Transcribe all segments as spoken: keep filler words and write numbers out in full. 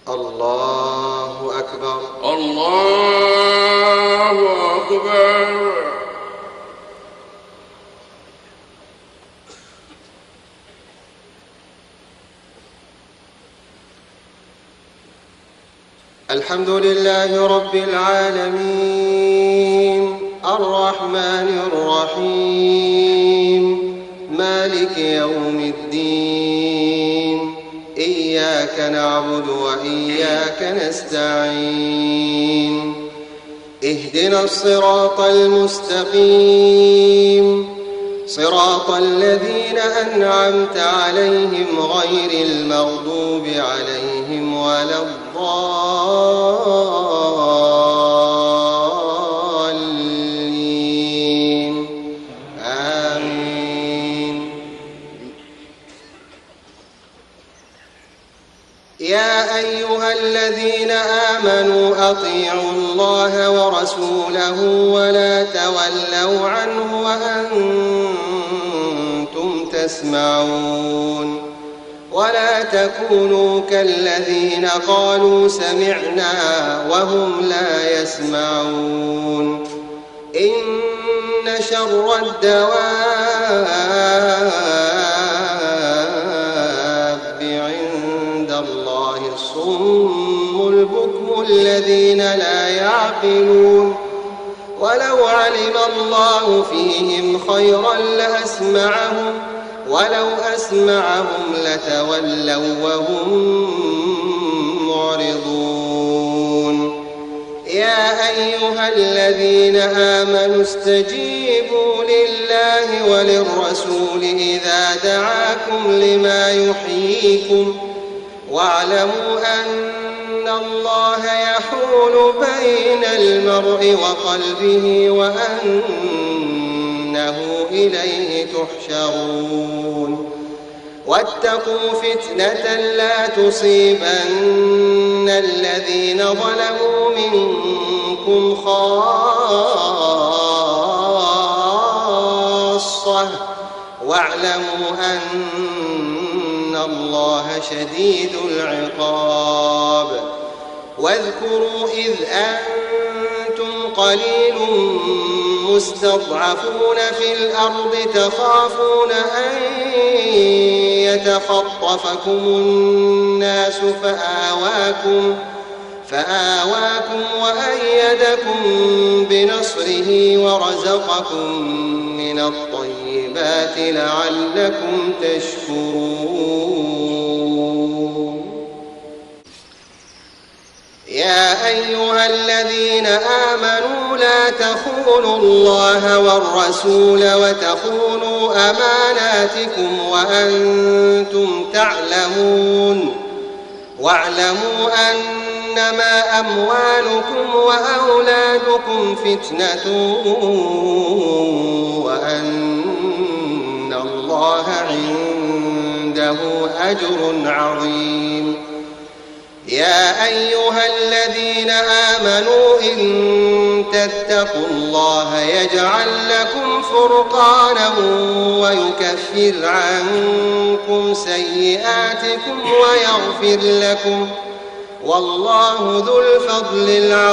الله أكبر. الله أكبر. الحمد لله رب العالمين الرحمن الرحيم مالك يوم الدين إياك نعبد وإياك نستعين اهدنا الصراط المستقيم صراط الذين أنعمت عليهم غير المغضوب عليهم ولا الضالين آمين. يا أيها الذين آمنوا أطيعوا الله ورسوله ولا تولوا عنه وأنتم تسمعون ولا تكونوا كالذين قالوا سمعنا وهم لا يسمعون إن شر الدواب عند الله الصم البكم الذين لا يعقلون ولو علم الله فيهم خيرا لأسمعهم ولو أسمعهم لتولوا وهم معرضون يا أيها الذين آمنوا استجيبوا لله وللرسول إذا دعاكم لما يحييكم واعلموا أن الله يحول بين المرء وقلبه وأنه إليه تحشرون واتقوا فتنة لا تصيبن الذين ظلموا منكم خاصة واعلموا أن الله شديد العقاب واذكروا إذ أنتم قليل مستضعفون في الأرض تخافون أن يتخطفكم الناس فآواكم فآواكم وأيدكم بنصره ورزقكم من الطيبات لعلكم تشكرون يا أيها الذين آمنوا لا تخونوا الله والرسول وتخونوا أماناتكم وأنتم تعلمون واعلموا أنما أموالكم وأولادكم فتنة وأن الله عنده أجر عظيم يا أيها الذين آمنوا إن تتقوا الله يجعل لكم فرقانا ويكفر عنكم سيئاتكم ويغفر لكم والله ذو الفضل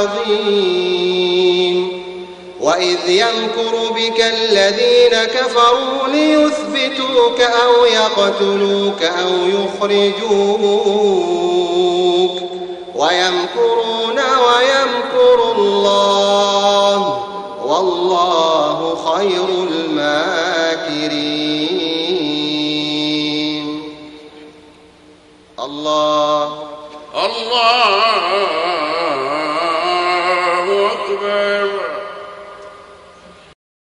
العظيم وإذ يمكر بك الذين كفروا ليثبتوك أو يقتلوك أو يخرجوك ويمكرون ويمكر الله والله خير الماكرين. الله الله